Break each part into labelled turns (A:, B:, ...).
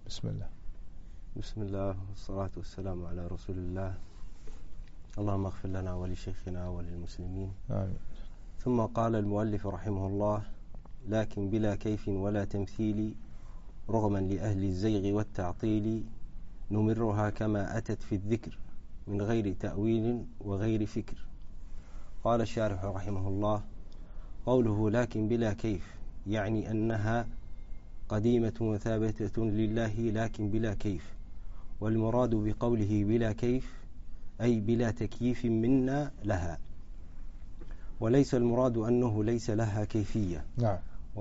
A: بسم الله.
B: بسم الله والصلاة والسلام على رسول الله. اللهم اغفر لنا ولشيخنا وللمسلمين
A: آمين.
B: ثم قال المؤلف رحمه الله: لكن بلا كيف ولا تمثيل رغما لأهل الزيغ والتعطيل نمرها كما أتت في الذكر من غير تأويل وغير فكر. قال الشارح رحمه الله: قوله لكن بلا كيف يعني أنها قديمة وثابتة لله لكن بلا كيف، والمراد بقوله بلا كيف أي بلا تكييف منا لها، وليس المراد أنه ليس لها كيفية.
A: نعم.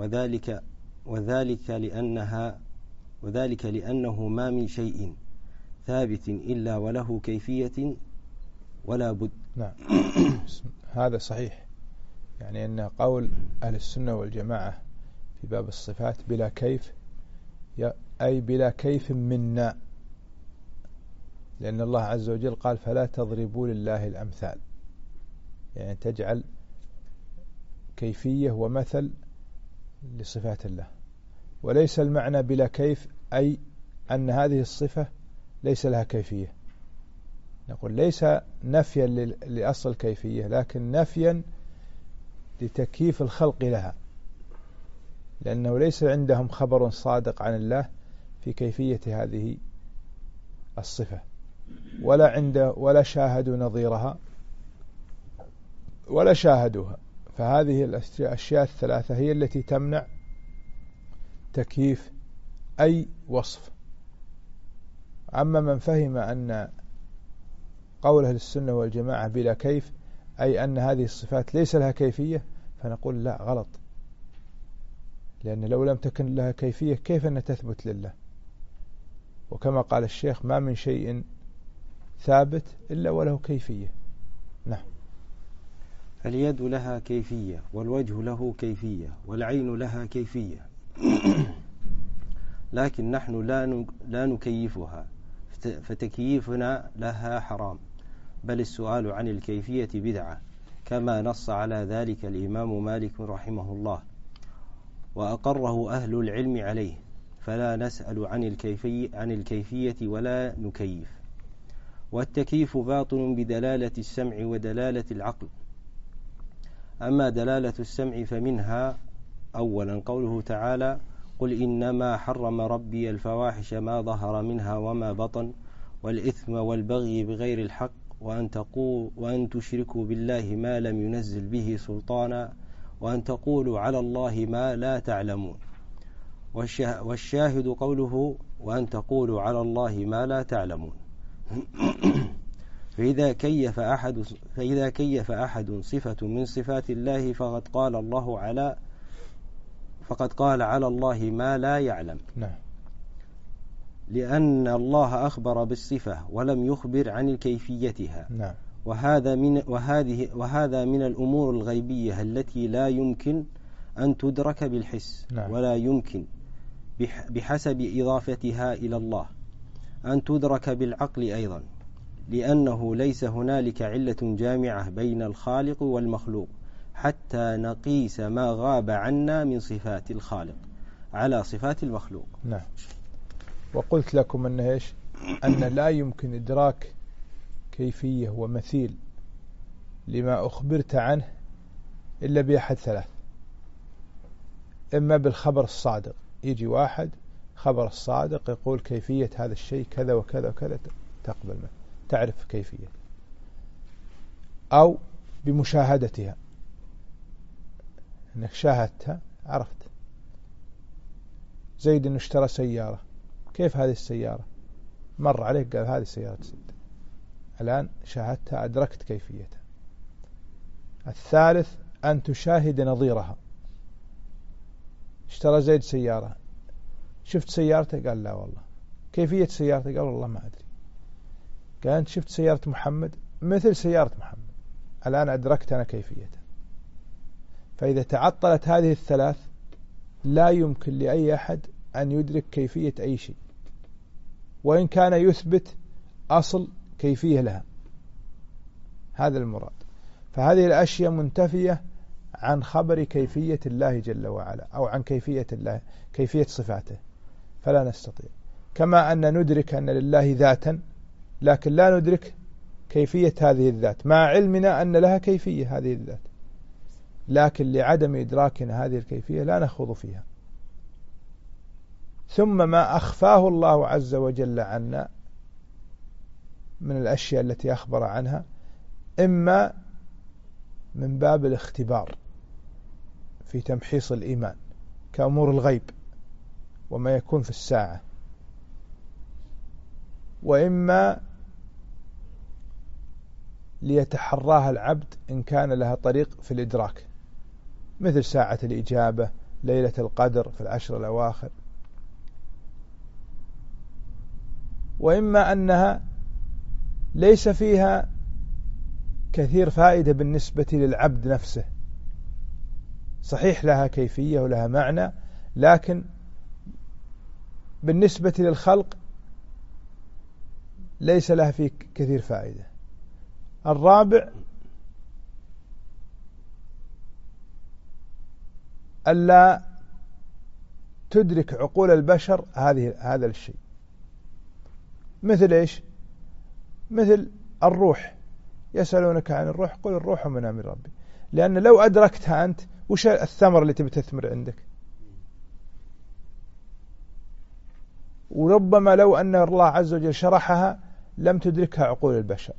B: وذلك لأنه ما من شيء ثابت إلا وله كيفية ولا بد.
A: نعم. هذا صحيح، يعني أن قول أهل السنة والجماعة في باب الصفات بلا كيف أي بلا كيف منا، لأن الله عز وجل قال فلا تضربوا لله الأمثال، يعني تجعل كيفية ومثل لصفات الله. وليس المعنى بلا كيف أي أن هذه الصفة ليس لها كيفية، نقول ليس نفيا لأصل الكيفية، لكن نفيا لتكييف الخلق لها، لأنه ليس عندهم خبر صادق عن الله في كيفية هذه الصفة، ولا شاهدوا نظيرها ولا شاهدوها. فهذه الأشياء الثلاثة هي التي تمنع تكييف أي وصف. أما من فهم أن قول أهل السنة والجماعة بلا كيف أي أن هذه الصفات ليس لها كيفية، فنقول لا، غلط، لأن لو لم تكن لها كيفية كيف أن تثبت لله؟ وكما قال الشيخ ما من شيء ثابت إلا وله كيفية. نعم.
B: اليد لها كيفية، والوجه له كيفية، والعين لها كيفية، لكن نحن لا نكيفها، فتكييفنا لها حرام، بل السؤال عن الكيفية بدعة، كما نص على ذلك الإمام مالك رحمه الله، وأقره أهل العلم عليه، فلا نسأل عن الكيفية ولا نكيف. والتكييف باطل بدلالة السمع ودلالة العقل. أما دلالة السمع فمنها أولا قوله تعالى: قل إنما حرم ربي الفواحش ما ظهر منها وما بطن والإثم والبغي بغير الحق وأن تشركوا بالله ما لم ينزل به سلطانا وأن تقولوا على الله ما لا تعلمون. والشاهد قوله وأن تقولوا على الله ما لا تعلمون. فإذا كيف أحد صفة من صفات الله فقد قال على الله ما لا يعلم.
A: نعم.
B: لأن الله أخبر بالصفة ولم يخبر عن كيفيتها.
A: نعم.
B: وهذا من الأمور الغيبية التي لا يمكن أن تدرك بالحس.
A: نعم.
B: ولا يمكن بحسب إضافتها إلى الله أن تدرك بالعقل أيضا، لأنه ليس هنالك علة جامعة بين الخالق والمخلوق حتى نقيس ما غاب عنا من صفات الخالق على صفات المخلوق.
A: نعم. وقلت لكم أن لا يمكن إدراك كيفية ومثيل لما أخبرت عنه إلا بأحد ثلاث: إما بالخبر الصادق، يجي واحد خبر الصادق يقول كيفية هذا الشيء كذا وكذا وكذا، تقبل منه تعرف كيفية، أو بمشاهدتها، أنك شاهدتها عرفت. زيد أنه اشترى سيارة، كيف هذه السيارة؟ مر عليك قال هذه سيارة زيد، الآن شاهدتها أدركت كيفيتها. الثالث أن تشاهد نظيرها، اشترى زيد سيارة، شفت سيارته؟ قال لا والله. كيفية سيارته؟ قال والله ما أدري. قال أنت شفت سيارة محمد؟ مثل سيارة محمد، الآن أدركت أنا كيفيتها. فإذا تعطلت هذه الثلاث لا يمكن لأي أحد أن يدرك كيفية أي شيء، وإن كان يثبت أصل كيفية لها. هذا المراد. فهذه الأشياء منتفية عن خبر كيفية الله جل وعلا، أو عن كيفية الله، كيفية صفاته، فلا نستطيع. كما أن ندرك أن لله ذاتا لكن لا ندرك كيفية هذه الذات، مع علمنا أن لها كيفية هذه الذات، لكن لعدم إدراكنا هذه الكيفية لا نخوض فيها. ثم ما أخفاه الله عز وجل عنا من الأشياء التي أخبر عنها إما من باب الاختبار في تمحيص الإيمان كأمور الغيب وما يكون في الساعة، وإما ليتحراها العبد إن كان لها طريق في الإدراك، مثل ساعة الإجابة، ليلة القدر في العشر الأواخر، وإما أنها ليس فيها كثير فائدة بالنسبة للعبد نفسه، صحيح لها كيفية ولها معنى لكن بالنسبة للخلق ليس لها فيه كثير فائدة. الرابع ألا تدرك عقول البشر هذا الشيء. مثل إيش؟ مثل الروح، يسألونك عن الروح قل الروح من أمر ربي، لأن لو أدركتها أنت وش الثمر اللي تبي تثمر عندك؟ وربما لو أن الله عز وجل شرحها لم تدركها عقول البشر.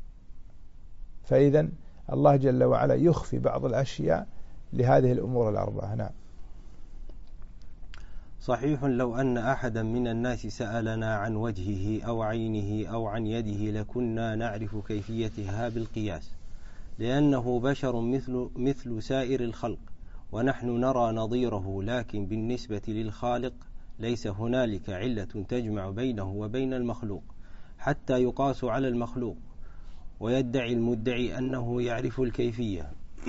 A: فإذا الله جل وعلا يخفي بعض الأشياء لهذه الأمور الأربعة. نعم.
B: صحيح لو أن أحدا من الناس سألنا عن وجهه أو عينه أو عن يده لكنا نعرف كيفيتها بالقياس، لأنه بشر مثل سائر الخلق ونحن نرى نظيره، لكن بالنسبة للخالق ليس هنالك علة تجمع بينه وبين المخلوق حتى يقاس على المخلوق، ويدعي المدعي أنه يعرف الكيفية.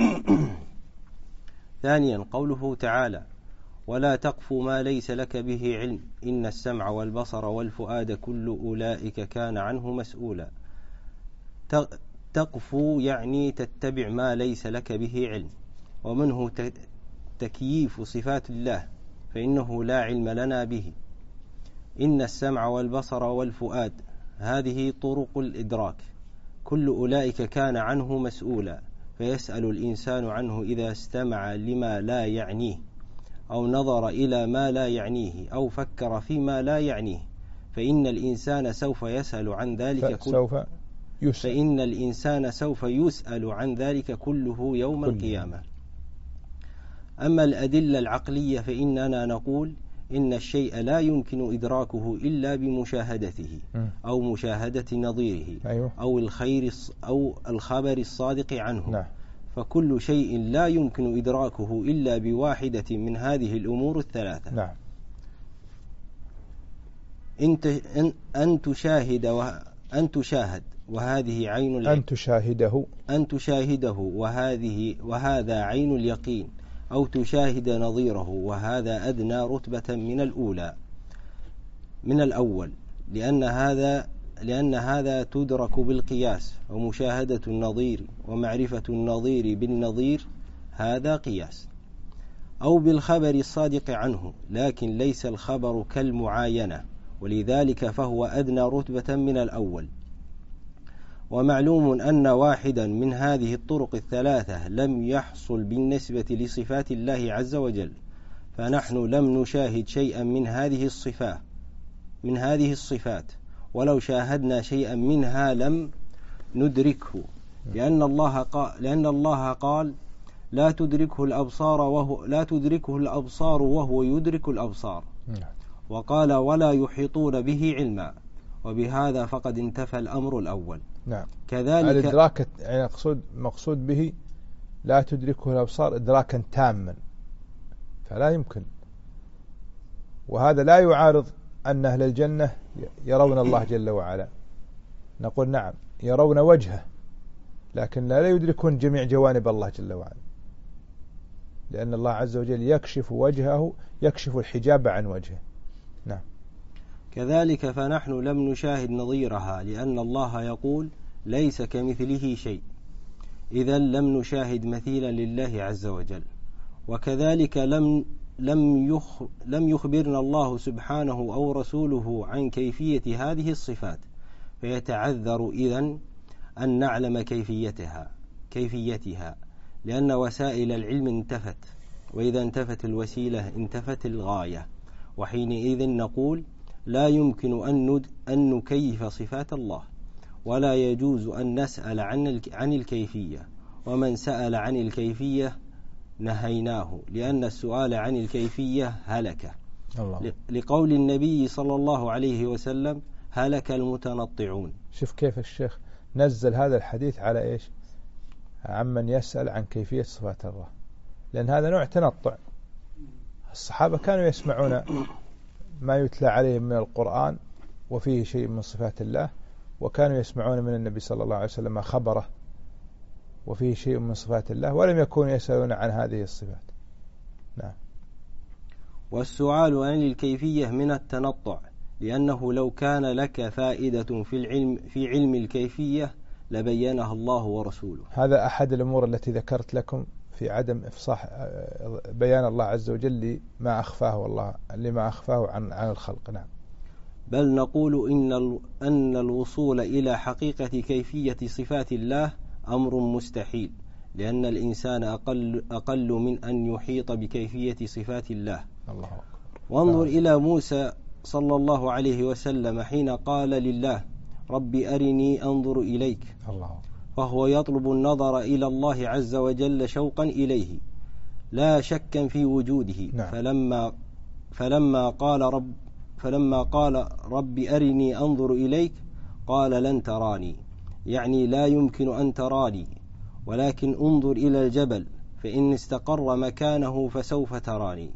B: ثانيا قوله تعالى: ولا تقف ما ليس لك به علم إن السمع والبصر والفؤاد كل أولئك كان عنه مسؤولا. تقف يعني تتبع ما ليس لك به علم، ومنه تكييف صفات الله فإنه لا علم لنا به. إن السمع والبصر والفؤاد هذه طرق الإدراك، كل أولئك كان عنه مسؤولا، فيسأل الإنسان عنه إذا استمع لما لا يعنيه أو نظر إلى ما لا يعنيه أو فكر فيما لا يعنيه، فإن الإنسان سوف يسأل عن ذلك فإن الإنسان سوف يسأل عن ذلك كله يوم القيامة. أما الأدلة العقلية فإننا نقول إن الشيء لا يمكن إدراكه إلا بمشاهدته أو مشاهدة نظيره أو الخبر الصادق عنه.
A: نعم.
B: فكل شيء لا يمكن إدراكه إلا بواحدة من هذه الأمور الثلاثة.
A: نعم.
B: أن تشاهد وهذه عين العلم، أن تشاهده وهذا عين اليقين، أو تشاهد نظيره وهذا أدنى رتبة من الأول، لأن هذا تدرك بالقياس، ومشاهدة النظير ومعرفة النظير بالنظير هذا قياس، أو بالخبر الصادق عنه، لكن ليس الخبر كالمعاينة، ولذلك فهو أدنى رتبة من الأول. ومعلوم أن واحدا من هذه الطرق الثلاثة لم يحصل بالنسبة لصفات الله عز وجل، فنحن لم نشاهد شيئا من هذه الصفات، ولو شاهدنا شيئا منها لم ندركه، لأن الله قال: لا تدركه الأبصار وهو يدرك الأبصار، وقال: ولا يحيطون به علما، وبهذا فقد انتفى الأمر الأول.
A: نعم.
B: كذلك
A: الإدراك يعني مقصود به لا تدركه الأبصار إدراكا تاما، فلا يمكن. وهذا لا يعارض أن أهل الجنة يرون الله جل وعلا، نقول نعم يرون وجهه، لكن لا يدركون جميع جوانب الله جل وعلا، لأن الله عز وجل يكشف وجهه، يكشف الحجاب عن وجهه. نعم.
B: كذلك فنحن لم نشاهد نظيرها، لأن الله يقول: ليس كمثله شيء، إذن لم نشاهد مثيلا لله عز وجل. وكذلك لم يخبرنا الله سبحانه أو رسوله عن كيفية هذه الصفات، فيتعذر إذن أن نعلم كيفيتها، لأن وسائل العلم انتفت، وإذا انتفت الوسيلة انتفت الغاية، وحينئذ نقول لا يمكن أن نكيف صفات الله، ولا يجوز أن نسأل عن الكيفية، ومن سأل عن الكيفية نهيناه، لأن السؤال عن الكيفية هلكة، لقول النبي صلى الله عليه وسلم: هلك المتنطعون.
A: شوف كيف الشيخ نزل هذا الحديث على إيش؟ عمن يسأل عن كيفية صفات الله، لأن هذا نوع تنطع. الصحابة كانوا يسمعون ما يتلى عليهم من القرآن وفيه شيء من صفات الله، وكانوا يسمعون من النبي صلى الله عليه وسلم خبره وفيه شيء من صفات الله، ولم يكونوا يسألون عن هذه الصفات. نعم.
B: والسؤال عن الكيفية من التنطع، لأنه لو كان لك فائدة في علم الكيفية لبينها الله ورسوله.
A: هذا أحد الأمور التي ذكرت لكم في عدم إفصاح بيان الله عز وجل لما أخفاه عن الخلق. نعم.
B: بل نقول أن الوصول إلى حقيقة كيفية صفات الله أمر مستحيل، لأن الإنسان أقل من أن يحيط بكيفية صفات الله.
A: الله.
B: وانظر إلى موسى صلى الله عليه وسلم حين قال لله: رب أرني أنظر إليك.
A: الله.
B: فهو يطلب النظر إلى الله عز وجل شوقا إليه لا شكا في وجوده.
A: نعم.
B: فلما قال رب أرني أنظر إليك قال لن تراني، يعني لا يمكن أن تراني، ولكن انظر إلى الجبل فإن استقر مكانه فسوف تراني.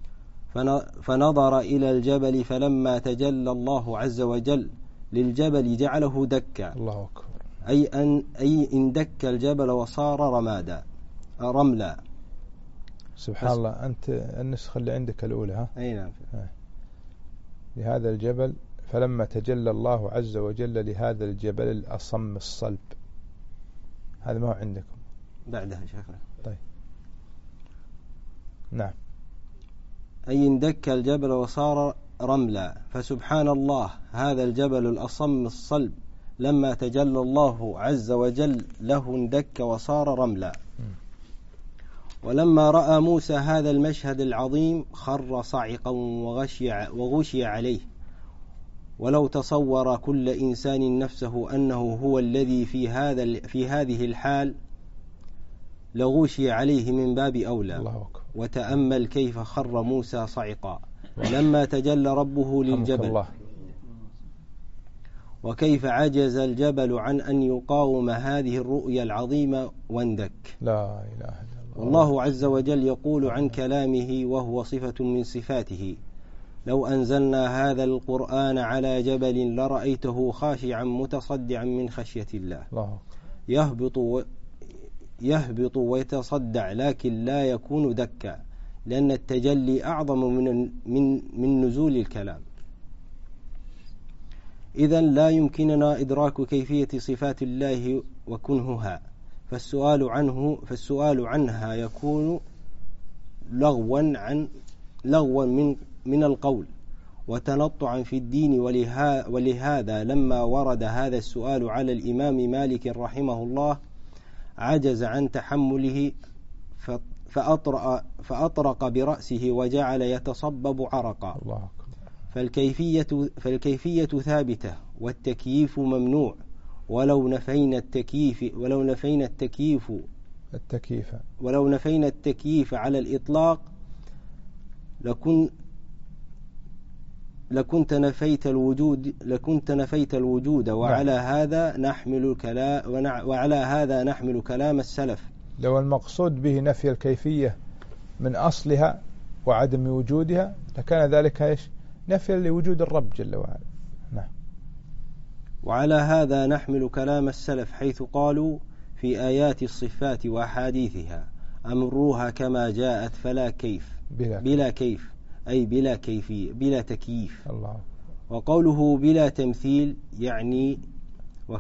B: فنظر إلى الجبل فلما تجلى الله عز وجل للجبل جعله دكا.
A: الله أكبر.
B: أي إن دك الجبل وصار رملا.
A: سبحان الله. أنت النسخة اللي عندك الأولى ها؟
B: أي نعم.
A: لهذا الجبل فلما تجلى الله عز وجل لهذا الجبل الأصم الصلب، هذا ما هو عندكم
B: بعدها شكرا.
A: طيب. نعم.
B: أي إن دك الجبل وصار رملا، فسبحان الله هذا الجبل الأصم الصلب لما تجلى الله عز وجل له اندك وصار رملا. ولما رأى موسى هذا المشهد العظيم خر صعقا وغشي عليه، ولو تصور كل إنسان نفسه أنه هو الذي في هذه الحال لغشي عليه من باب أولى. وتأمل كيف خر موسى صعقا لما تجلى ربه للجبل، وكيف عجز الجبل عن أن يقاوم هذه الرؤيا العظيمة واندك.
A: لا إله إلا الله.
B: والله عز وجل يقول عن كلامه وهو صفة من صفاته: لو أنزلنا هذا القرآن على جبل لرأيته خاشعا متصدعا من خشية الله. يهبط ويتصدع، لكن لا يكون دكا، لأن التجلي أعظم من نزول الكلام. إذن لا يمكننا إدراك كيفية صفات الله وكنهها، فالسؤال عنها يكون لغوا من القول وتنطعا في الدين. ولهذا لما ورد هذا السؤال على الإمام مالك رحمه الله عجز عن تحمله فأطرق برأسه وجعل يتصبب عرقا. فالكيفية ثابتة والتكييف ممنوع، ولو نفينا التكييف على الإطلاق لكنت نفيت الوجود وعلى هذا نحمل كلام السلف.
A: لو المقصود به نفي الكيفية من أصلها وعدم وجودها لكان ذلك إيش؟ نفي لوجود الرب جل وعلا. نعم.
B: وعلى هذا نحمل كلام السلف حيث قالوا في آيات الصفات وأحاديثها: أمروها كما جاءت فلا كيف بلا كيف، أي بلا كيفية بلا تكييف.
A: الله.
B: وقوله بلا تمثيل يعني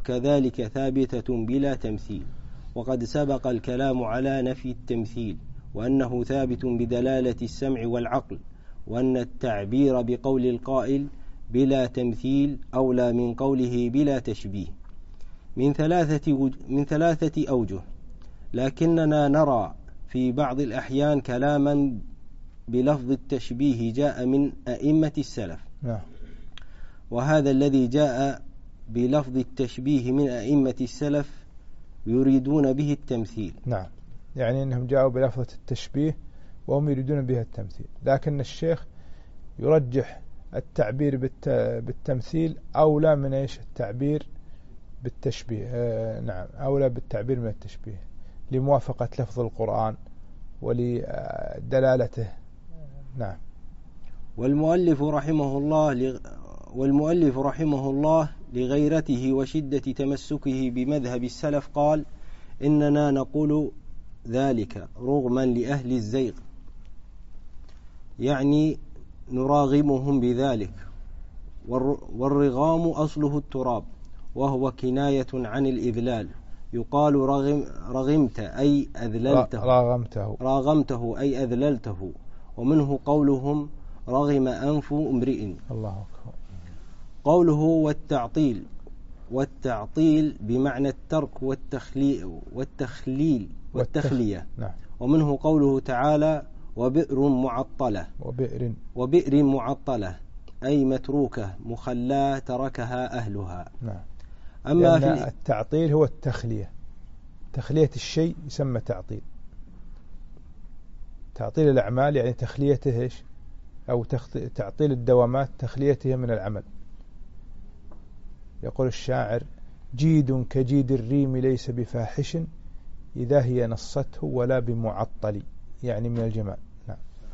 B: وكذلك ثابتة بلا تمثيل، وقد سبق الكلام على نفي التمثيل وأنه ثابت بدلالة السمع والعقل، وأن التعبير بقول القائل بلا تمثيل أولى من قوله بلا تشبيه من ثلاثة أوجه، لكننا نرى في بعض الأحيان كلاما بلفظ التشبيه جاء من أئمة السلف، وهذا الذي جاء بلفظ التشبيه من أئمة السلف يريدون به التمثيل.
A: نعم، يعني أنهم جاءوا بلفظة التشبيه وهم يريدون بها التمثيل، لكن الشيخ يرجح التعبير بالتمثيل أولى من إيش التعبير بالتشبيه. نعم، أولى بالتعبير من التشبيه لموافقة لفظ القرآن ولدلالته. نعم.
B: والمؤلف رحمه الله لغيرته وشدة تمسكه بمذهب السلف قال: إننا نقول ذلك رغما لأهل الزيغ، يعني نراغمهم بذلك، والرغام أصله التراب، وهو كناية عن الإذلال، يقال رغمت أي أذللته، راغمته أي أذللته، ومنه قولهم رغم أنف امرئ.
A: الله أكبر.
B: قوله والتعطيل بمعنى الترك والتخلية.
A: نعم.
B: ومنه قوله تعالى وبئر معطلة أي متروكة مخلاة تركها أهلها.
A: نعم. أما في التعطيل هو تخلية الشيء يسمى تعطيل الأعمال، يعني تخليته إيش، أو تعطيل الدوامات تخليتها من العمل. يقول الشاعر: جيد كجيد الريم ليس بفاحش إذا هي نصته ولا بمعطل، يعني من الجمال. نعم.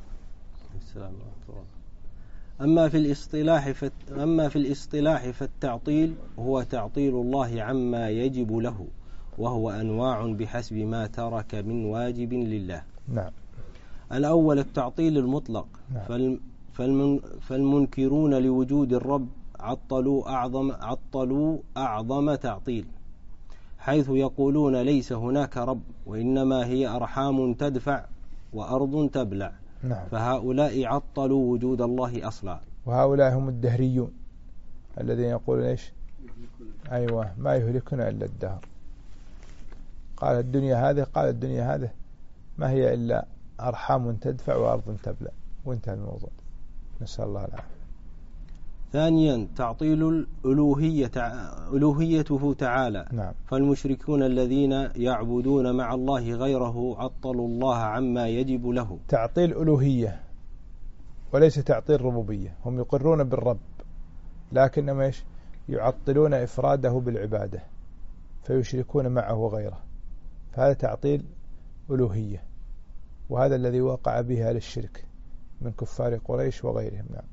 B: أما في الاصطلاح فالتعطيل هو تعطيل الله عما يجب له، وهو أنواع بحسب ما ترك من واجب لله.
A: نعم.
B: الأول التعطيل المطلق. نعم. فالمنكرون لوجود الرب عطلوا أعظم تعطيل، حيث يقولون ليس هناك رب، وإنما هي أرحام تدفع وأرض تبلع.
A: نعم.
B: فهؤلاء عطلوا وجود الله أصلا.
A: وهؤلاء هم الدهريون الذين يقولون إيش؟ أيوة، ما يهلكنا إلا الدهر. قال الدنيا هذه ما هي إلا أرحام تدفع وأرض تبلع، وانتهى الموضوع. نسأل الله العافية.
B: ثانيا تعطيل ألوهيته تعالى.
A: نعم.
B: فالمشركون الذين يعبدون مع الله غيره عطلوا الله عما يجب له.
A: تعطيل ألوهية وليس تعطيل ربوبية. هم يقرون بالرب لكنما إيش يعطلون إفراده بالعبادة فيشركون معه غيره، فهذا تعطيل ألوهية، وهذا الذي وقع به أهل الشرك من كفار قريش وغيرهم. نعم.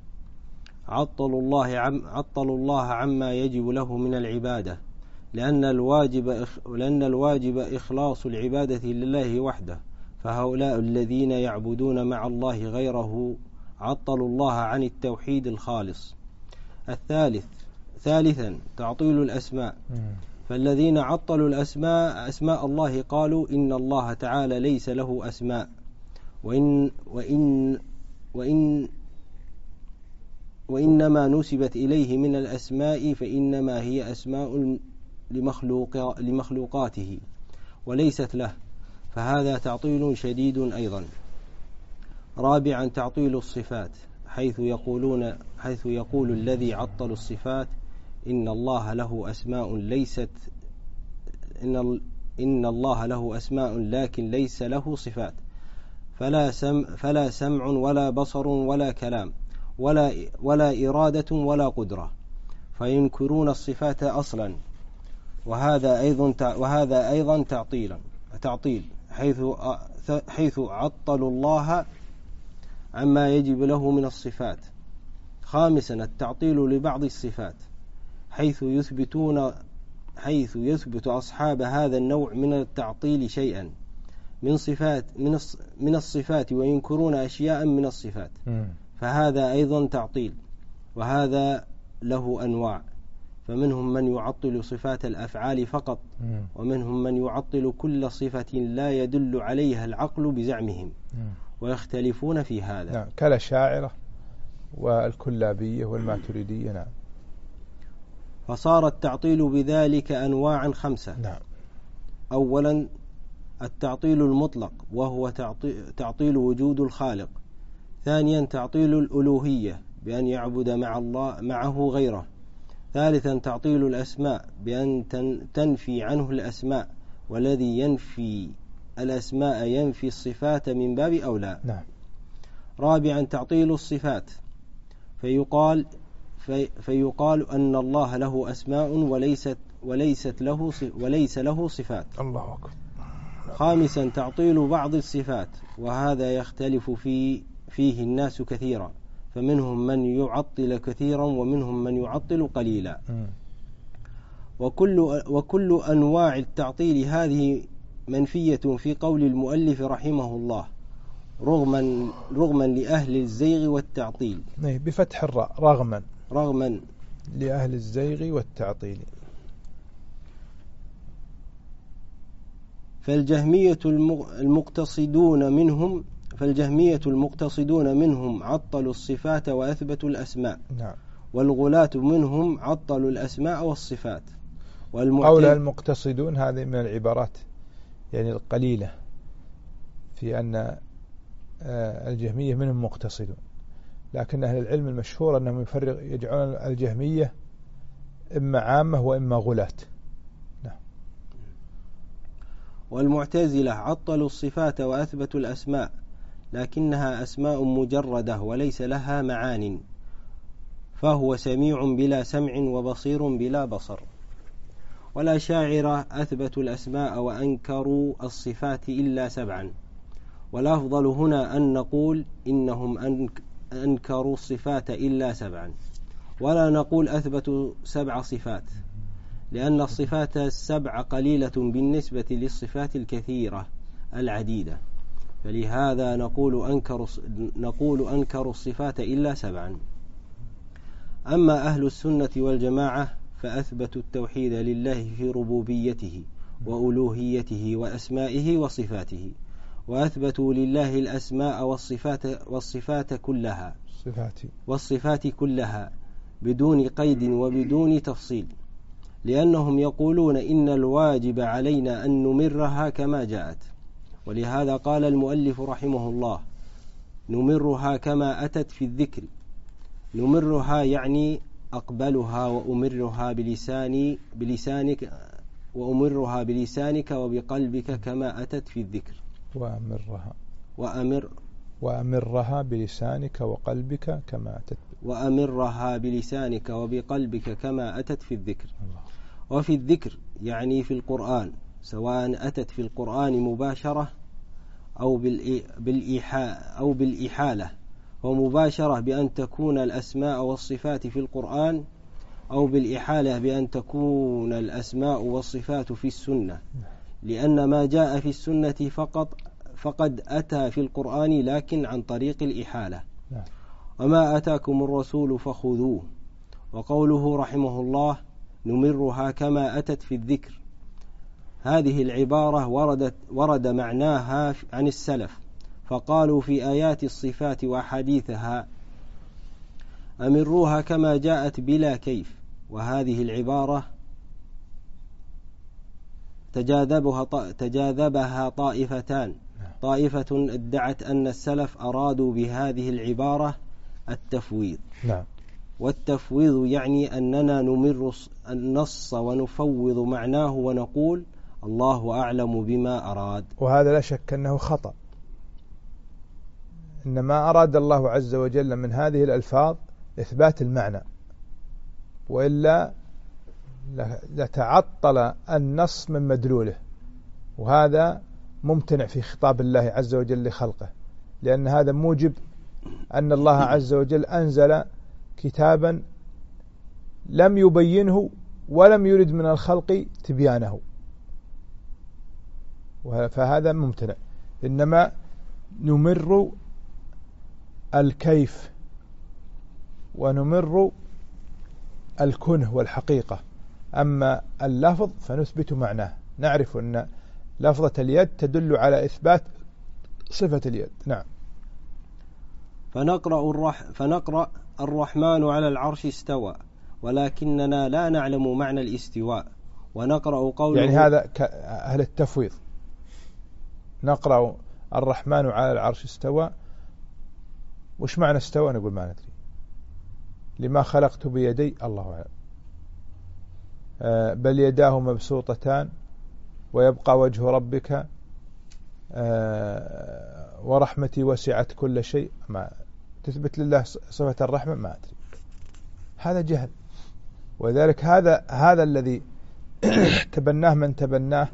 B: عطلوا الله عما يجب له من العبادة، لأن الواجب إخلاص العبادة لله وحده، فهؤلاء الذين يعبدون مع الله غيره عطلوا الله عن التوحيد الخالص. ثالثا تعطيل الأسماء. فالذين عطلوا أسماء الله قالوا إن الله تعالى ليس له أسماء، وإنما نسبت إليه من الأسماء فإنما هي أسماء لمخلوقاته وليست له، فهذا تعطيل شديد أيضا. رابعا تعطيل الصفات، حيث يقول الذي عطل الصفات إن الله له أسماء لكن ليس له صفات، فلا سمع ولا بصر ولا كلام ولا إرادة ولا قدرة، فينكرون الصفات أصلا. وهذا أيضا تعطيل حيث عطلوا الله عما يجب له من الصفات. خامسا التعطيل لبعض الصفات، حيث يثبت أصحاب هذا النوع من التعطيل شيئا من الصفات وينكرون أشياء من الصفات، فهذا أيضا تعطيل، وهذا له أنواع، فمنهم من يعطل صفات الأفعال فقط، ومنهم من يعطل كل صفة لا يدل عليها العقل بزعمهم، ويختلفون في هذا.
A: نعم، كالأشاعرة والكلابية والماتريدية. نعم.
B: فصار التعطيل بذلك أنواعا 5.
A: نعم.
B: أولا التعطيل المطلق، وهو تعطيل وجود الخالق. ثانيا تعطيل الألوهية، بأن يعبد معه غيره. ثالثا تعطيل الأسماء، بأن تنفي عنه الأسماء، والذي ينفي الأسماء ينفي الصفات من باب أولى.
A: نعم.
B: رابعا تعطيل الصفات، فيقال أن الله له أسماء وليس له صفات.
A: الله أكبر.
B: خامسا تعطيل بعض الصفات، وهذا يختلف فيه الناس كثيرا، فمنهم من يعطل كثيرا ومنهم من يعطل قليلا. وكل أنواع التعطيل هذه منفية في قول المؤلف رحمه الله، رغما لأهل الزيغ والتعطيل.
A: بفتح الراء، رغما لأهل الزيغ والتعطيل.
B: فالجهمية المقتصدون منهم عطلوا الصفات وأثبتوا الأسماء.
A: نعم.
B: والغلاة منهم عطلوا الأسماء والصفات.
A: قول المقتصدون هذه من العبارات يعني القليلة في أن الجهمية منهم مقتصدون، لكن أهل العلم المشهور أنهم يجعلون الجهمية إما عامة وإما غلاة. نعم.
B: والمعتزلة عطلوا الصفات وأثبتوا الأسماء، لكنها أسماء مجردة وليس لها معان، فهو سميع بلا سمع وبصير بلا بصر. والأشاعرة أثبتوا الأسماء وأنكروا الصفات إلا 7. والأفضل هنا أن نقول إنهم أنكروا الصفات إلا 7، ولا نقول أثبتوا 7 صفات، لأن الصفات 7 قليلة بالنسبة للصفات الكثيرة العديدة، فلهذا نقول أنكروا الصفات إلا 7. أما أهل السنة والجماعة فأثبتوا التوحيد لله في ربوبيته وألوهيته وأسمائه وصفاته، وأثبتوا لله الأسماء والصفات كلها بدون قيد وبدون تفصيل، لأنهم يقولون إن الواجب علينا أن نمرها كما جاءت. ولهذا قال المؤلف رحمه الله: نمرها كما أتت في الذكر. نمرها يعني أقبلها وأمرها بلسانك وبقلبك كما أتت في الذكر.
A: وأمرها بلسانك وقلبك كما أتت.
B: وأمرها بلسانك وبقلبك كما أتت في الذكر. وفي الذكر يعني في القرآن، سواء أتت في القرآن مباشرة أو بالإحالة. ومباشرة بأن تكون الأسماء والصفات في القرآن، أو بالإحالة بأن تكون الأسماء والصفات في السنة، لأن ما جاء في السنة فقد أتى في القرآن لكن عن طريق الإحالة. وما أتاكم الرسول فخذوه. وقوله رحمه الله: نمرها كما أتت في الذكر، هذه العبارة ورد معناها عن السلف، فقالوا في آيات الصفات وحديثها: أمروها كما جاءت بلا كيف. وهذه العبارة تجاذبها طائفتان، طائفة ادعت أن السلف أرادوا بهذه العبارة التفويض.
A: نعم.
B: والتفويض يعني أننا نمر النص ونفوض معناه ونقول الله أعلم بما أراد.
A: وهذا لا شك أنه خطأ، إنما أراد الله عز وجل من هذه الألفاظ إثبات المعنى، وإلا لتعطل النص من مدلوله، وهذا ممتنع في خطاب الله عز وجل لخلقه، لأن هذا موجب أن الله عز وجل أنزل كتابا لم يبينه ولم يرد من الخلق تبيانه، فهذا ممتنع. إنما نمر الكيف ونمر الكنه والحقيقة. أما اللفظ فنثبت معناه، نعرف أن لفظة اليد تدل على إثبات صفة اليد. نعم.
B: فنقرأ الرحمن على العرش استوى، ولكننا لا نعلم معنى الاستواء. ونقرأ قوله،
A: يعني هذا أهل التفويض، نقرأ الرحمن على العرش استوى، وش معنى استوى؟ نقول ما ندري، لما خلقت بيدي، الله أعلم. بل يداه مبسوطتان ويبقى وجه ربك ورحمتي وسعت كل شيء. ما تثبت لله صفة الرحمة؟ ما أدري، هذا جهل. وذلك هذا الذي تبناه من تبناه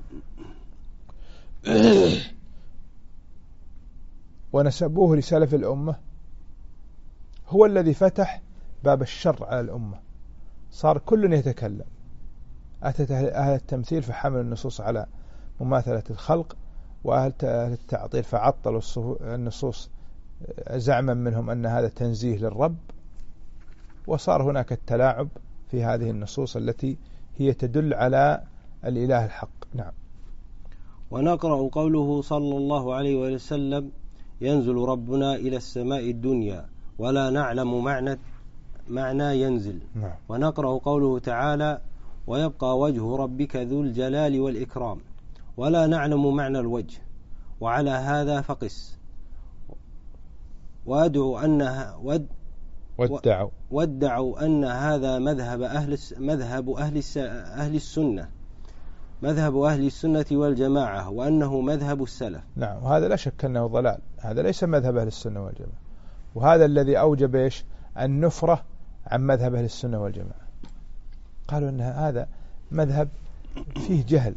A: ونسبوه لسلف الأمة، هو الذي فتح باب الشر على الأمة. صار كل يتكلم، أتت أهل التمثيل فحمل النصوص على مماثلة الخلق، وأهل التعطيل فعطلوا النصوص زعما منهم أن هذا تنزيه للرب، وصار هناك التلاعب في هذه النصوص التي هي تدل على الإله الحق. نعم.
B: ونقرأ قوله صلى الله عليه وسلم: ينزل ربنا إلى السماء الدنيا ولا نعلم معنى ينزل.
A: نعم.
B: ونقرأ قوله تعالى: ويبقى وجه ربك ذو الجلال والإكرام، ولا نعلم معنى الوجه، وعلى هذا فقس. وادعوا أن هذا مذهب أهل السنة والجماعة، وأنه مذهب السلف.
A: نعم. وهذا لا شك أنه ضلال، هذا ليس مذهب أهل السنة والجماعة، وهذا الذي أوجب النفرة عن مذهب أهل السنة والجماعة. قالوا أن هذا مذهب فيه جهل،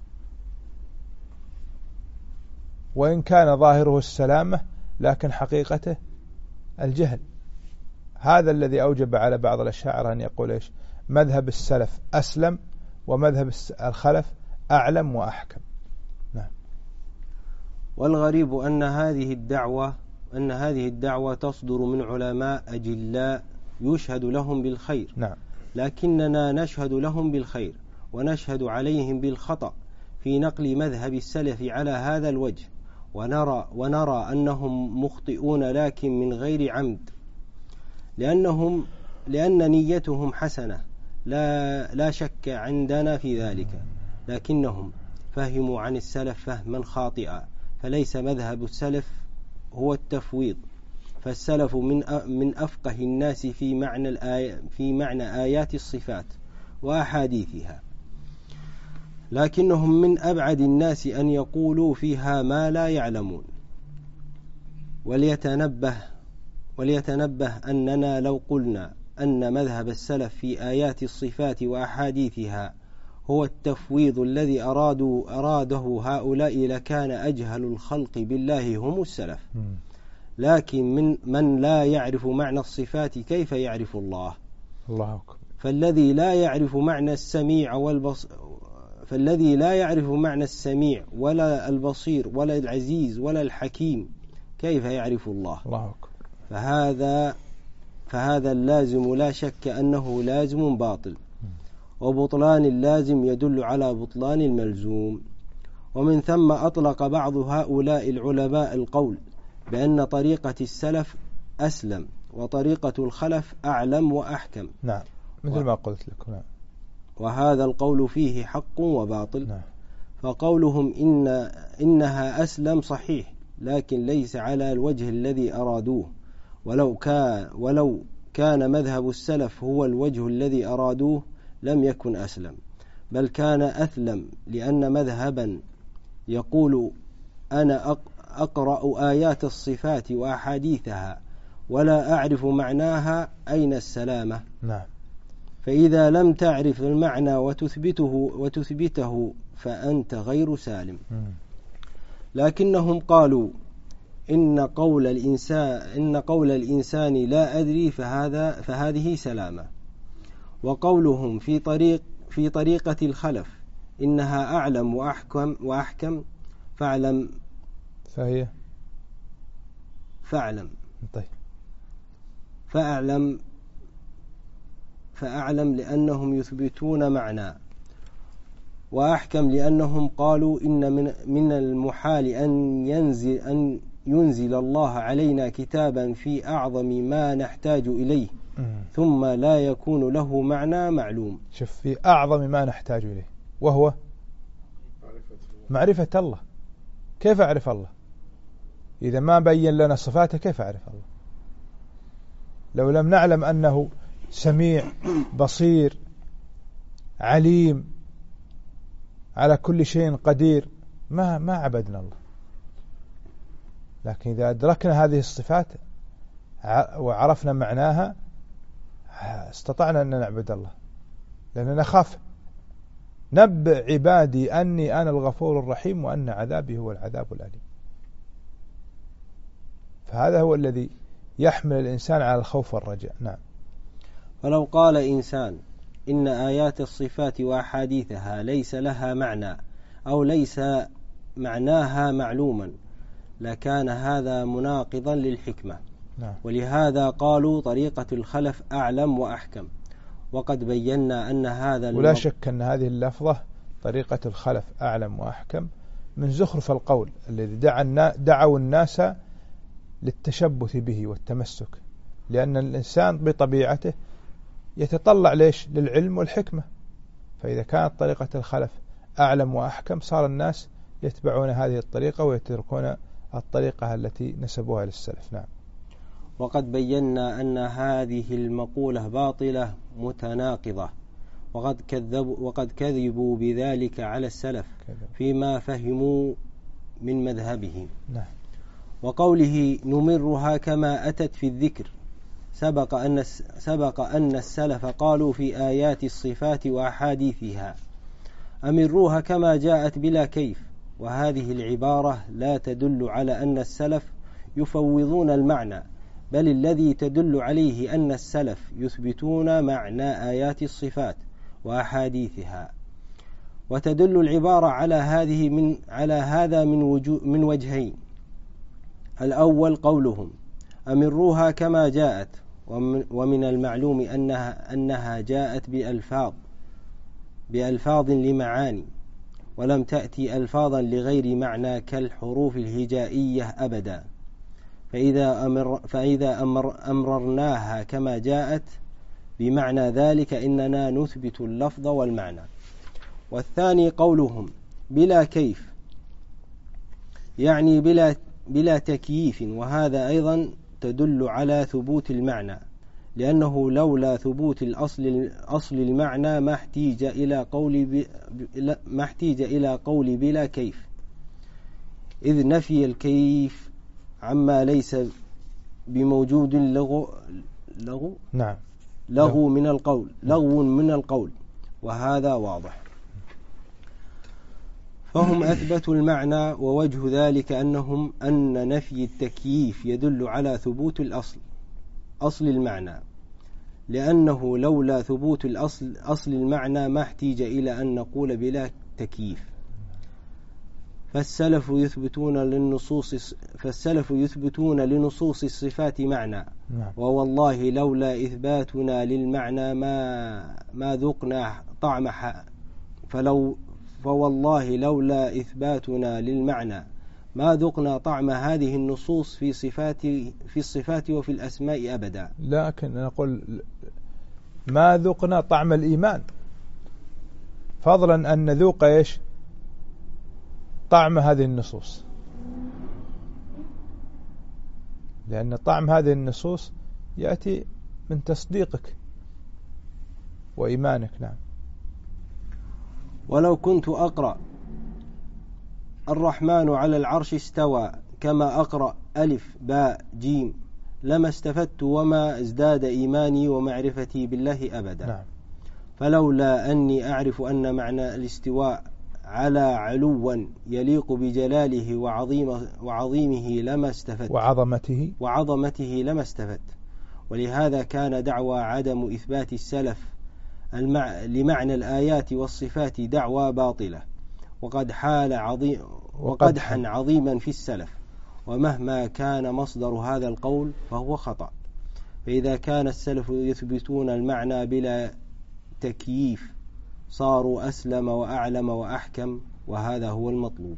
A: وإن كان ظاهره السلامة لكن حقيقته الجهل. هذا الذي أوجب على بعض الأشاعرة أن يقول مذهب السلف أسلم ومذهب الخلف أعلم وأحكم. نعم.
B: والغريب أن هذه الدعوة تصدر من علماء أجلاء يشهد لهم بالخير.
A: نعم.
B: لكننا نشهد لهم بالخير ونشهد عليهم بالخطأ في نقل مذهب السلف على هذا الوجه، ونرى أنهم مخطئون لكن من غير عمد، لأن نيتهم حسنة لا شك عندنا في ذلك، لكنهم فهموا عن السلف فهما خاطئا. فليس مذهب السلف هو التفويض، فالسلف من أفقه الناس في معنى آيات الصفات وأحاديثها، لكنهم من أبعد الناس أن يقولوا فيها ما لا يعلمون. وليتنبه أننا لو قلنا أن مذهب السلف في آيات الصفات وأحاديثها هو التفويض الذي أراده هؤلاء لكان أجهل الخلق بالله هم السلف. لكن من لا يعرف معنى الصفات كيف يعرف الله؟
A: الله أكبر.
B: فالذي لا يعرف معنى السميع ولا البصير ولا العزيز ولا الحكيم كيف يعرف الله؟
A: الله أكبر.
B: فهذا اللازم لا شك أنه لازم باطل، وبطلان اللازم يدل على بطلان الملزوم. ومن ثم أطلق بعض هؤلاء العلماء القول بأن طريقة السلف أسلم وطريقة الخلف أعلم وأحكم.
A: نعم، مثل ما قلت لكم. نعم.
B: وهذا القول فيه حق وباطل.
A: نعم.
B: فقولهم إنها أسلم صحيح، لكن ليس على الوجه الذي أرادوه. ولو كان مذهب السلف هو الوجه الذي أرادوه لم يكن أسلم، بل كان أثلم، لأن مذهبا يقول أنا أقرأ آيات الصفات وأحاديثها ولا أعرف معناها، أين السلامة؟
A: نعم.
B: فإذا لم تعرف المعنى وتثبته فأنت غير سالم. لكنهم قالوا إن قول الإنسان لا أدري فهذه سلامة. وقولهم في طريقة الخلف إنها أعلم وأحكم فاعلم.
A: طيب.
B: فأعلم لأنهم يثبتون معنى، وأحكم لأنهم قالوا إن من المحال أن ينزل الله علينا كتابا في أعظم ما نحتاج إليه ثم لا يكون له معنى معلوم.
A: شوف، في أعظم ما نحتاج إليه وهو معرفة الله. كيف أعرف الله إذا ما بين لنا صفاته؟ كيف أعرف الله لو لم نعلم أنه سميع بصير عليم على كل شيء قدير؟ ما عبدنا الله. لكن إذا أدركنا هذه الصفات وعرفنا معناها استطعنا أن نعبد الله، لأننا نخاف. نبئ عبادي أني أنا الغفور الرحيم وأن عذابي هو العذاب الأليم. فهذا هو الذي يحمل الإنسان على الخوف والرجاء. نعم.
B: ولو قال إنسان إن آيات الصفات وأحاديثها ليس لها معنى أو ليس معناها معلوما لكان هذا مناقضا للحكمة.
A: نعم.
B: ولهذا قالوا طريقة الخلف أعلم وأحكم، وقد بينا أن هذا
A: ولا شك أن هذه اللفظة طريقة الخلف أعلم وأحكم من زخرف القول الذي دعوا الناس للتشبث به والتمسك، لأن الإنسان بطبيعته يتطلع للعلم والحكمة. فإذا كانت طريقة الخلف أعلم وأحكم صار الناس يتبعون هذه الطريقة ويتركون الطريقة التي نسبوها للسلف. نعم.
B: وقد بينا أن هذه المقولة باطلة متناقضة، وقد كذبوا بذلك على السلف فيما فهموا من مذهبهم.
A: نعم.
B: وقوله نمرها كما أتت في الذكر سبق أن السلف قالوا في آيات الصفات وأحاديثها أمروها كما جاءت بلا كيف، وهذه العبارة لا تدل على أن السلف يفوضون المعنى، بل الذي تدل عليه أن السلف يثبتون معنى آيات الصفات وأحاديثها. وتدل العبارة على هذا من وجهين: الأول قولهم أمروها كما جاءت، ومن المعلوم أنها جاءت بألفاظ لمعاني، ولم تأتي ألفاظا لغير معنى كالحروف الهجائية أبدا، فإذا أمررناها كما جاءت بمعنى ذلك إننا نثبت اللفظ والمعنى. والثاني قولهم بلا كيف، يعني بلا تكييف، وهذا أيضا تدل على ثبوت المعنى، لأنه لولا ثبوت أصل المعنى ما احتيج إلى قول بلا كيف، إذ نفي الكيف عما ليس بموجود
A: نعم.
B: لغو من القول، وهذا واضح. فهم أثبتوا المعنى، ووجه ذلك أن نفي التكييف يدل على ثبوت أصل المعنى، لأنه لولا ثبوت أصل المعنى ما احتيج إلى أن نقول بلا تكييف. فالسلف يثبتون لنصوص الصفات معنى، ووالله لولا إثباتنا للمعنى ما ذقنا طعمها، فوالله لولا إثباتنا للمعنى ما ذقنا طعم هذه النصوص في الصفات وفي الأسماء أبدا.
A: لكن نقول ما ذقنا طعم الإيمان، فضلا أن نذوق طعم هذه النصوص، لأن طعم هذه النصوص يأتي من تصديقك وإيمانك. نعم.
B: ولو كنت أقرأ الرحمن على العرش استوى كما أقرأ ألف باء جيم لما استفدت وما ازداد إيماني ومعرفتي بالله أبدا.
A: نعم.
B: فلولا أني أعرف أن معنى الاستواء على علوا يليق بجلاله وعظيمه لما استفدت، وعظمته لما استفدت. ولهذا كان دعوى عدم إثبات السلف لمعنى الآيات والصفات دعوى باطلة، وقدحا عظيما في السلف، ومهما كان مصدر هذا القول فهو خطأ. فإذا كان السلف يثبتون المعنى بلا تكييف صاروا أسلم وأعلم وأحكم، وهذا هو المطلوب.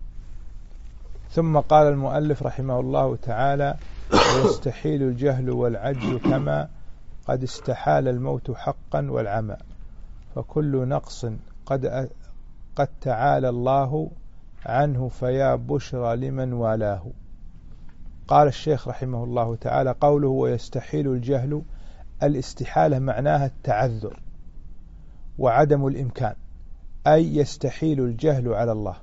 A: ثم قال المؤلف رحمه الله تعالى: ويستحيل الجهل والعجز كما قد استحال الموت حقا والعمى، فكل نقص قد تعالى الله عنه فيا بشرى لمن والاه. قال الشيخ رحمه الله تعالى: قوله ويستحيل الجهل، الاستحالة معناها التعذر وعدم الإمكان، أي يستحيل الجهل على الله.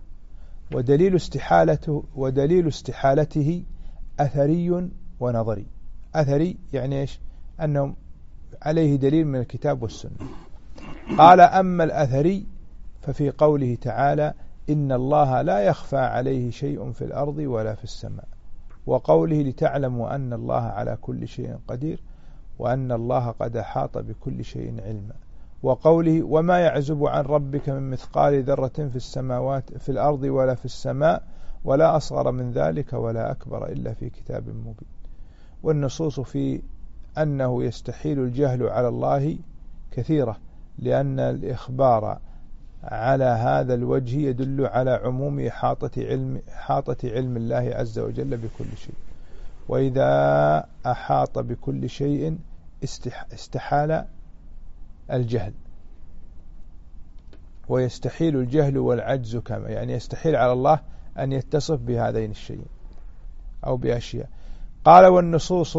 A: ودليل استحالته أثري ونظري. أثري يعني إيش؟ أنه عليه دليل من الكتاب والسنة. قال: أما الأثري ففي قوله تعالى: إن الله لا يخفى عليه شيء في الأرض ولا في السماء، وقوله: لتعلموا أن الله على كل شيء قدير وأن الله قد أحاط بكل شيء علما، وقوله: وما يعزب عن ربك من مثقال ذرة في السماوات في الأرض ولا في السماء ولا أصغر من ذلك ولا أكبر إلا في كتاب مبين. والنصوص في أنه يستحيل الجهل على الله كثيرة، لأن الإخبار على هذا الوجه يدل على عموم إحاطة علم الله عز وجل بكل شيء، وإذا أحاط بكل شيء استحال الجهل. ويستحيل الجهل والعجز كما، يعني يستحيل على الله أن يتصف بهذين الشيئين أو بأشياء. قال: والنصوص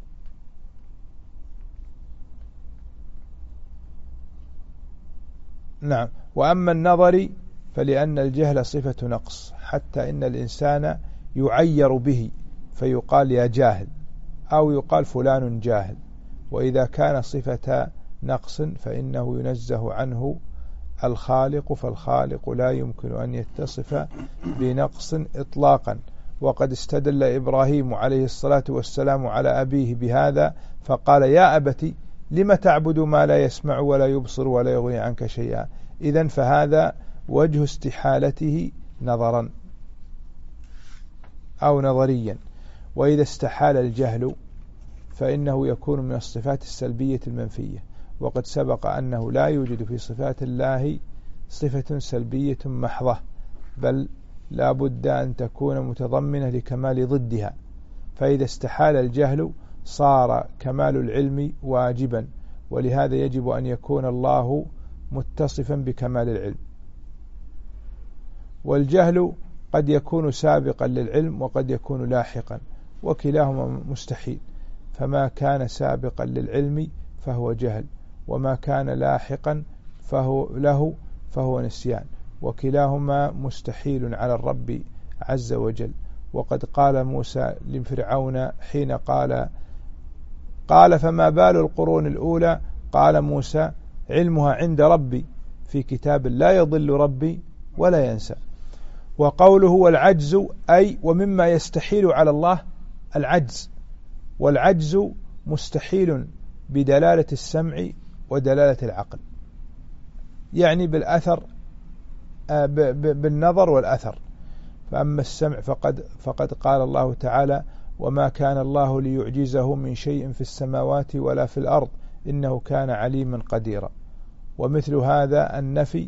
A: نعم. وأما النظر فلأن الجهل صفة نقص، حتى إن الإنسان يعير به فيقال يا جاهل، أو يقال فلان جاهل، وإذا كان صفة نقص فإنه ينزه عنه الخالق، فالخالق لا يمكن أن يتصف بنقص إطلاقا. وقد استدل إبراهيم عليه الصلاة والسلام على أبيه بهذا فقال: يا أبت لم تعبد ما لا يسمع ولا يبصر ولا يغني عنك شيئا. إذن فهذا وجه استحالته نظرا أو نظريا. وإذا استحال الجهل فإنه يكون من الصفات السلبية المنفية، وقد سبق أنه لا يوجد في صفات الله صفة سلبية محضة، بل لا بد أن تكون متضمنة لكمال ضدها. فإذا استحال الجهل صار كمال العلم واجبا، ولهذا يجب أن يكون الله متصفا بكمال العلم. والجهل قد يكون سابقا للعلم وقد يكون لاحقا، وكلاهما مستحيل، فما كان سابقا للعلم فهو جهل، وما كان لاحقا فهو نسيان، وكلاهما مستحيل على الرب عز وجل. وقد قال موسى لفرعون حين قال فما بال القرون الأولى؟ قال موسى: علمها عند ربي في كتاب لا يضل ربي ولا ينسى. وقوله والعجز أي ومما يستحيل على الله العجز، والعجز مستحيل بدلالة السمع ودلالة العقل، يعني بالأثر بالنظر والأثر. فأما السمع فقد قال الله تعالى: وما كان الله ليعجزه من شيء في السماوات ولا في الأرض إنه كان عليما قديرا. ومثل هذا النفي: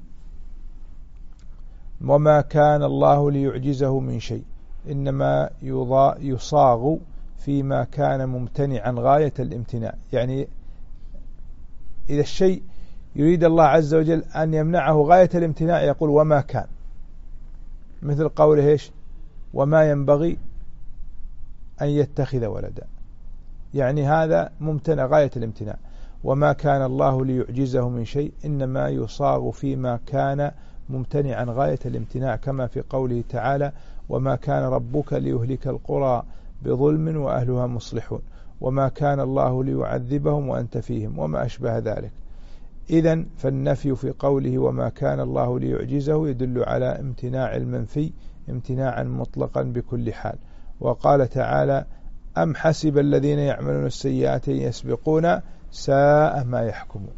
A: وما كان الله ليعجزه من شيء، إنما يصاغ فيما كان ممتنعا غاية الامتناع، يعني إذا الشيء يريد الله عز وجل أن يمنعه غاية الامتناع يقول وما كان، مثل قوله إيش؟ وما ينبغي أن يتخذ ولدا، يعني هذا ممتنع غاية الامتناع. وما كان الله ليعجزه من شيء إنما يصاغ فيما كان ممتنعا غاية الامتناع، كما في قوله تعالى: وما كان ربك ليهلك القرى بظلم وأهلها مصلحون وما كان الله ليعذبهم وأنت فيهم وما أشبه ذلك. إذن فالنفي في قوله وما كان الله ليعجزه يدل على امتناع المنفي امتناعا مطلقا بكل حال. وقال تعالى: أم حسب الذين يعملون السيئات يسبقون ساء ما يحكمون.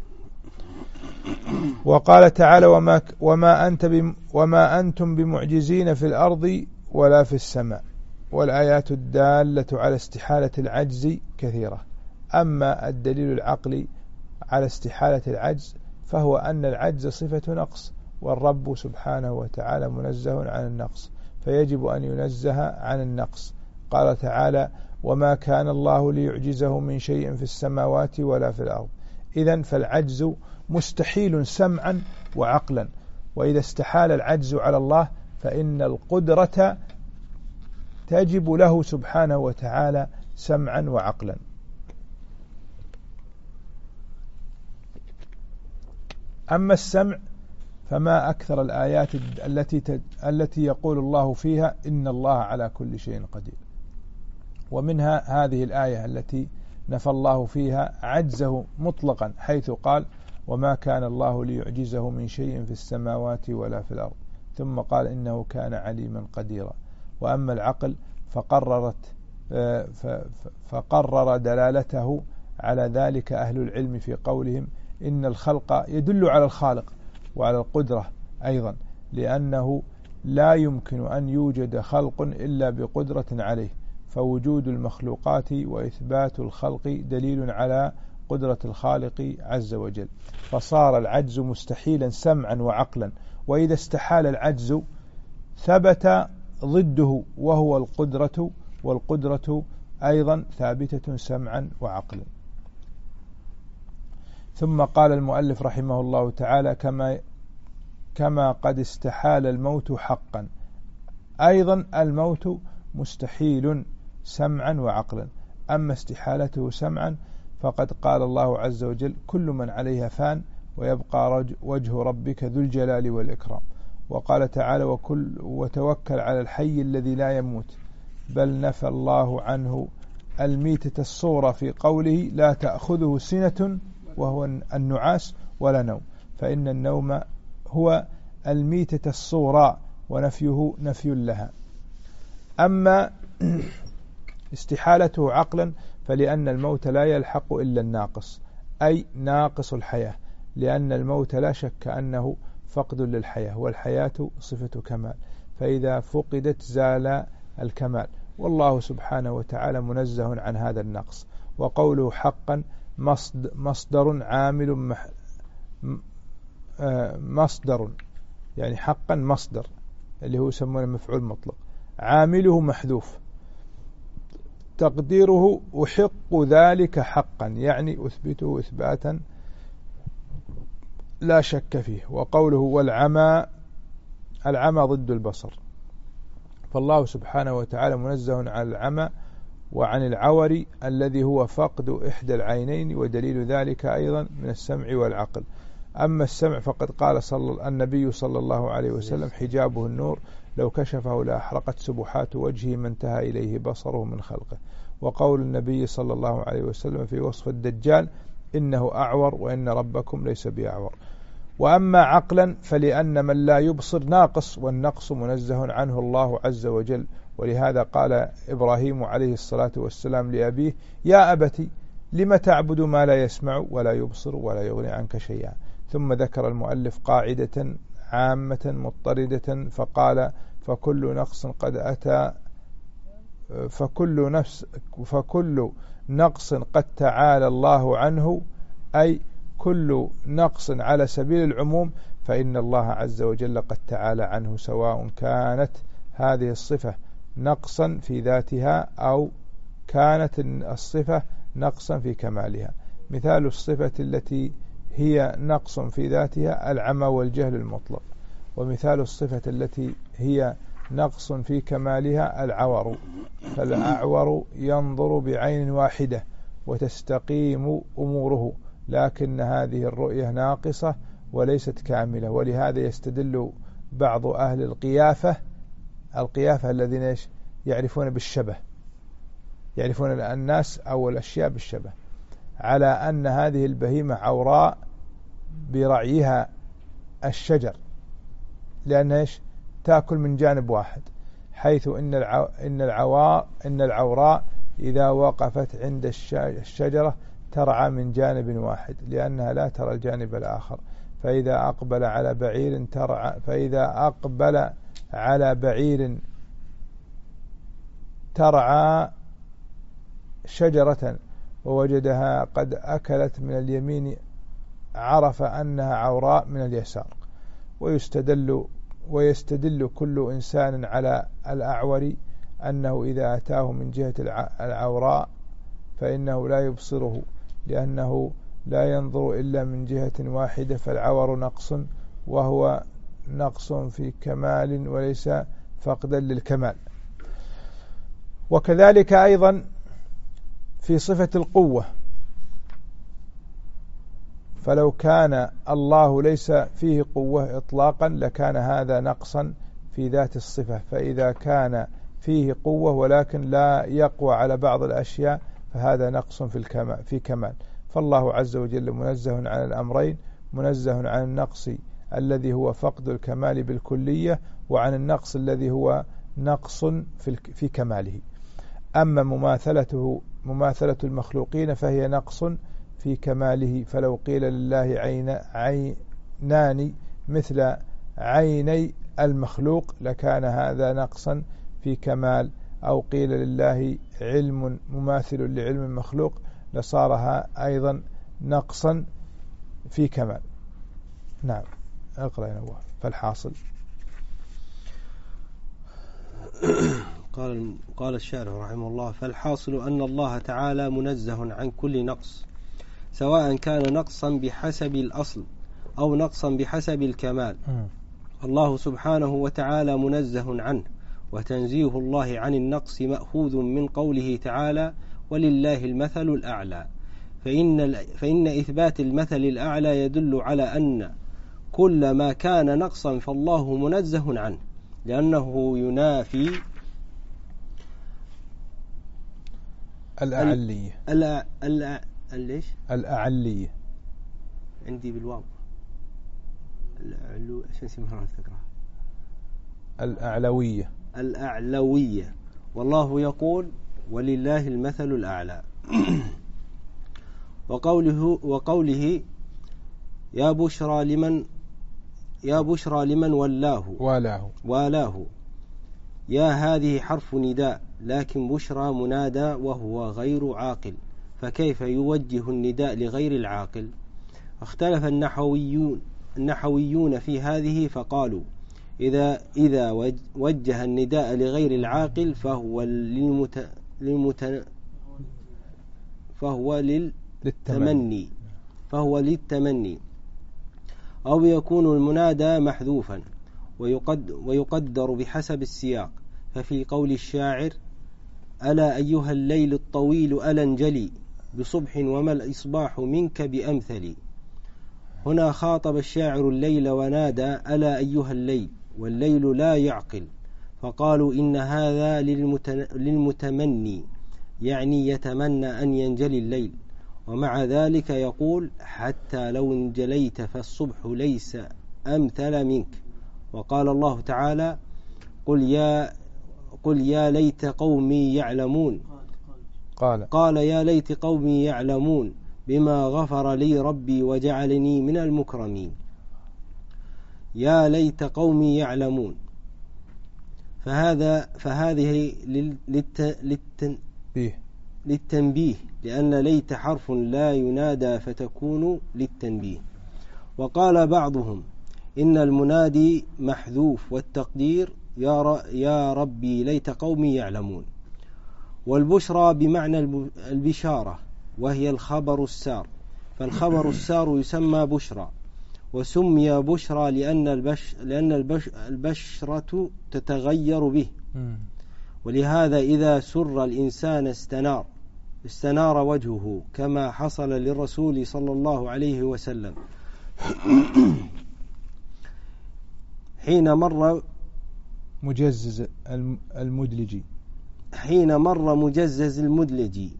A: وقال تعالى: وما أنتم بمعجزين في الأرض ولا في السماء. والآيات الدالة على استحالة العجز كثيرة، أما الدليل العقلي على استحالة العجز فهو أن العجز صفة نقص، والرب سبحانه وتعالى منزه عن النقص، فيجب أن ينزه عن النقص. قال تعالى: وما كان الله ليعجزه من شيء في السماوات ولا في الأرض. إذن فالعجز مستحيل سمعا وعقلا، وإذا استحال العجز على الله فإن القدرة تجب له سبحانه وتعالى سمعا وعقلا. أما السمع فما أكثر الآيات التي يقول الله فيها إن الله على كل شيء قدير، ومنها هذه الآية التي نفى الله فيها عجزه مطلقا، حيث قال: وما كان الله ليعجزه من شيء في السماوات ولا في الأرض، ثم قال إنه كان عليما قديرا. وأما العقل فقرر دلالته على ذلك أهل العلم في قولهم إن الخلق يدل على الخالق وعلى القدرة أيضا، لأنه لا يمكن أن يوجد خلق إلا بقدرة عليه، فوجود المخلوقات وإثبات الخلق دليل على قدرة الخالق عز وجل، فصار العجز مستحيلا سمعا وعقلا. وإذا استحال العجز ثبت ضده وهو القدرة، والقدرة أيضا ثابتة سمعا وعقلا. ثم قال المؤلف رحمه الله تعالى: كما قد استحال الموت حقا، أيضا الموت مستحيل سمعا وعقلا. أما استحالته سمعا فقد قال الله عز وجل: كل من عليها فان ويبقى وجه ربك ذو الجلال والإكرام. وقال تعالى: وتوكل على الحي الذي لا يموت. بل نفى الله عنه الميتة الصورة في قوله: لا تأخذه سنة وهو النعاس ولا نوم، فإن النوم هو الميتة الصورة ونفيه نفي لها. أما استحالته عقلا فلأن الموت لا يلحق إلا الناقص، أي ناقص الحياة، لأن الموت لا شك أنه فقد للحياة، والحياة صفة كمال، فإذا فقدت زال الكمال، والله سبحانه وتعالى منزه عن هذا النقص. وقوله حقا مصدر عامل مصدر، يعني حقا مصدر اللي هو يسمونه مفعول مطلق، عامله محذوف، تقديره أحق ذلك حقا، يعني أثبته إثباتا لا شك فيه. وقوله والعمى، العمى ضد البصر، فالله سبحانه وتعالى منزه عن العمى وعن العور الذي هو فقد إحدى العينين، ودليل ذلك أيضا من السمع والعقل. أما السمع فقد قال النبي صلى الله عليه وسلم: حجابه النور، لو كشفه لأحرقت سبحات وجهه ما انتهى إليه بصره من خلقه. وقول النبي صلى الله عليه وسلم في وصف الدجال: إنه أعور وإن ربكم ليس بأعور. وأما عقلا فلأن من لا يبصر ناقص، والنقص منزه عنه الله عز وجل، ولهذا قال إبراهيم عليه الصلاة والسلام لأبيه: يا أبت لم تعبد ما لا يسمع ولا يبصر ولا يغني عنك شيئا. ثم ذكر المؤلف قاعدة عامة مضطردة فقال: فكل نقص قد تعالى الله عنه، أي كل نقص على سبيل العموم، فإن الله عز وجل قد تعالى عنه، سواء كانت هذه الصفة نقصا في ذاتها أو كانت الصفة نقصا في كمالها. مثال الصفة التي هي نقص في ذاتها العمى والجهل المطلق، ومثال الصفة التي هي نقص في كمالها العور، فالأعور ينظر بعين واحدة وتستقيم أموره، لكن هذه الرؤية ناقصة وليست كاملة. ولهذا يستدل بعض أهل القيافة الذين يعرفون بالشبه، يعرفون الناس أو الأشياء بالشبه، على أن هذه البهيمة عوراء برعيها الشجر، لأنها تأكل من جانب واحد، حيث إن العوراء إذا وقفت عند الشجرة ترعى من جانب واحد، لأنها لا ترى الجانب الآخر، فإذا أقبل على بعير ترعى، فإذا أقبل على بعير ترعى شجرة ووجدها قد أكلت من اليمين عرف أنها عوراء من اليسار. ويستدل كل إنسان على الأعور أنه إذا أتاه من جهة العوراء فإنه لا يبصره، لأنه لا ينظر إلا من جهة واحدة، فالعور نقص، وهو نقص في كمال وليس فقدا للكمال. وكذلك أيضا في صفة القوة، فلو كان الله ليس فيه قوة إطلاقا لكان هذا نقصا في ذات الصفة، فإذا كان فيه قوة ولكن لا يقوى على بعض الأشياء فهذا نقص في كمال. فالله عز وجل منزه عن الأمرين، منزه عن النقص الذي هو فقد الكمال بالكلية، وعن النقص الذي هو نقص في كماله. أما مماثلة المخلوقين فهي نقص في كماله، فلو قيل لله عينان مثل عيني المخلوق لكان هذا نقصا في كمال، أو قيل لله علم مماثل لعلم المخلوق لصارها أيضا نقصا في كمال. نعم، اقرأ يا نواف. فالحاصل
B: قال الشارح رحمه الله: فالحاصل أن الله تعالى منزه عن كل نقص، سواء كان نقصا بحسب الأصل أو نقصا بحسب الكمال. الله سبحانه وتعالى منزه عنه، وتنزيه الله عن النقص مأخوذ من قوله تعالى: ولله المثل الأعلى. فإن إثبات المثل الأعلى يدل على أن كل ما كان نقصا فالله منزه عنه، لأنه ينافي
A: الأعلية.
B: ليش؟
A: الأعلية
B: عندي بالواو. شو اسمها تقرأ؟ الأعلوية. والله يقول: ولله المثل الأعلى. وقوله يا بشرى لمن والاه. يا هذه حرف نداء، لكن بشرى منادى وهو غير عاقل، فكيف يوجه النداء لغير العاقل؟ اختلف النحويون في هذه، فقالوا: إذا وجه النداء لغير العاقل فهو للتمني، أو يكون المنادى محذوفا ويقدر بحسب السياق. ففي قول الشاعر: ألا أيها الليل الطويل ألا انجلي بصبح وما الإصباح منك بأمثلي. هنا خاطب الشاعر الليل ونادى: ألا أيها الليل، والليل لا يعقل، فقالوا إن هذا للمتمني، يعني يتمنى أن ينجلي الليل. ومع ذلك يقول: حتى لو انجليت فالصبح ليس أمثل منك. وقال الله تعالى: قل يا ليت قومي يعلمون. قال يا ليت قومي يعلمون بما غفر لي ربي وجعلني من المكرمين. يا ليت قومي يعلمون، فهذه للتنبيه، لأن ليت حرف لا ينادى فتكون للتنبيه. وقال بعضهم: إن المنادي محذوف، والتقدير يا ربي ليت قومي يعلمون. والبشرى بمعنى البشارة، وهي الخبر السار، فالخبر السار يسمى بشرى. وسمي بشرى لأن البشرة تتغير به، ولهذا إذا سر الإنسان استنار وجهه، كما حصل للرسول صلى الله عليه وسلم حين مر مجزز المدلجي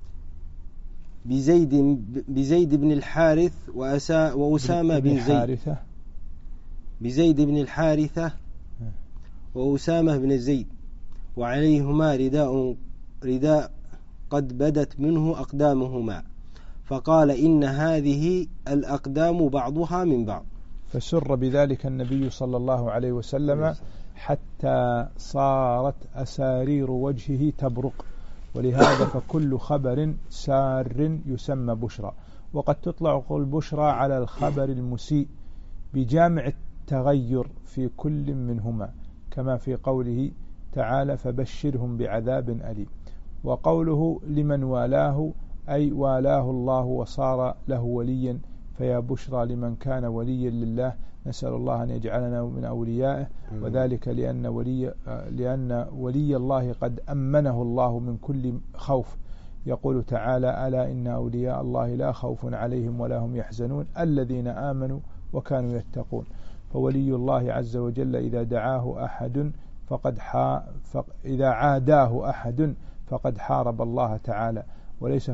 B: بزيد بن الحارث وأسامة بن زيد، بزيد بن الحارثة وأسامة بن زيد، وعليهما رداء قد بدت منه أقدامهما، فقال: إن هذه الأقدام بعضها من بعض.
A: فسر بذلك النبي صلى الله عليه وسلم حتى صارت أسارير وجهه تبرق، ولهذا فكل خبر سار يسمى بشرى. وقد تطلق البشرى على الخبر المسيء بجامع التغير في كل منهما، كما في قوله تعالى فبشرهم بعذاب أليم. وقوله لمن والاه أي والاه الله وصار له وليا، فيا بشرى لمن كان وليا لله. نسأل الله أن يجعلنا من أوليائه، وذلك لأن ولي الله قد أمنه الله من كل خوف. يقول تعالى ألا إن أولياء الله لا خوف عليهم ولا هم يحزنون الذين آمنوا وكانوا يتقون. فولي الله عز وجل إذا عاداه أحد فقد حارب الله تعالى، وليس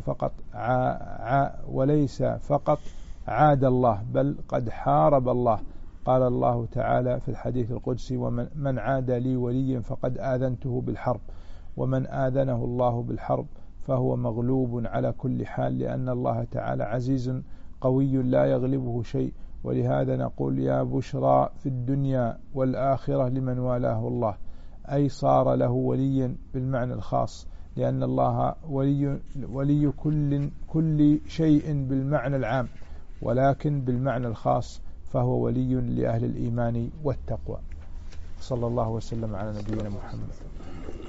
A: فقط عاد الله بل قد حارب الله. قال الله تعالى في الحديث القدسي ومن عاد لي وليا فقد آذنته بالحرب. ومن آذنه الله بالحرب فهو مغلوب على كل حال، لأن الله تعالى عزيز قوي لا يغلبه شيء. ولهذا نقول يا بشرى في الدنيا والآخرة لمن والاه الله، أي صار له وليا بالمعنى الخاص، لأن الله ولي كل شيء بالمعنى العام، ولكن بالمعنى الخاص فهو ولي لأهل الإيمان والتقوى. صلى الله وسلم على نبينا محمد.